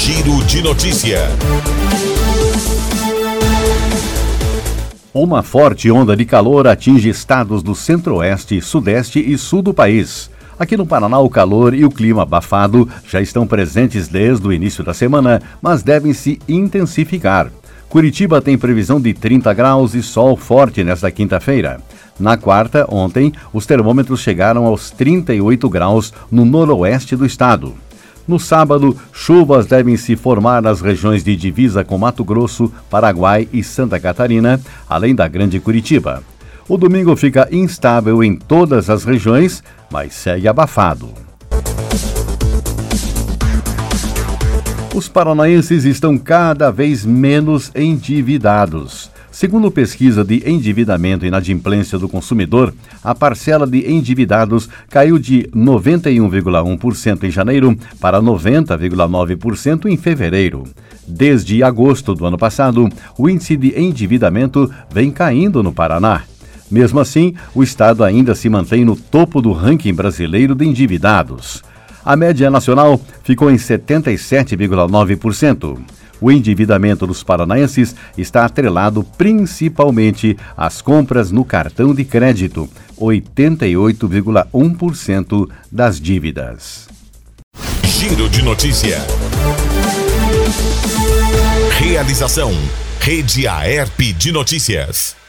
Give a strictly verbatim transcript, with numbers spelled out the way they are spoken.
Giro de Notícia. Uma forte onda de calor atinge estados do centro-oeste, sudeste e sul do país. Aqui no Paraná, o calor e o clima abafado já estão presentes desde o início da semana, mas devem se intensificar. Curitiba tem previsão de trinta graus e sol forte nesta quinta-feira. Na quarta, ontem, os termômetros chegaram aos trinta e oito graus no noroeste do estado. No sábado, chuvas devem se formar nas regiões de divisa com Mato Grosso, Paraguai e Santa Catarina, além da Grande Curitiba. O domingo fica instável em todas as regiões, mas segue abafado. Os paranaenses estão cada vez menos endividados. Segundo pesquisa de endividamento e inadimplência do consumidor, a parcela de endividados caiu de noventa e um vírgula um por cento em janeiro para noventa vírgula nove por cento em fevereiro. Desde agosto do ano passado, o índice de endividamento vem caindo no Paraná. Mesmo assim, o estado ainda se mantém no topo do ranking brasileiro de endividados. A média nacional ficou em setenta e sete vírgula nove por cento. O endividamento dos paranaenses está atrelado principalmente às compras no cartão de crédito, oitenta e oito vírgula um por cento das dívidas. Giro de Notícia. Realização: Rede Aerp de Notícias.